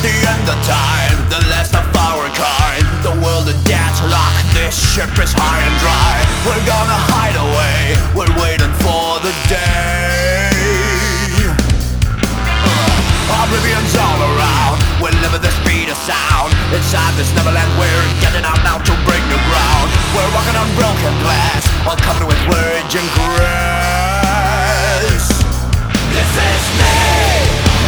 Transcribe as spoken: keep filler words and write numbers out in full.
the end of time, the last of our kind. The world in deadlock, this ship is high and dry. We're gonna hide away, we're waiting for the day. uh, Oblivion's all around, we're living the speed of sound. Inside this neverland, we're getting out now to break new ground. We're walking on broken glass, all covered with virgin grace. This is me.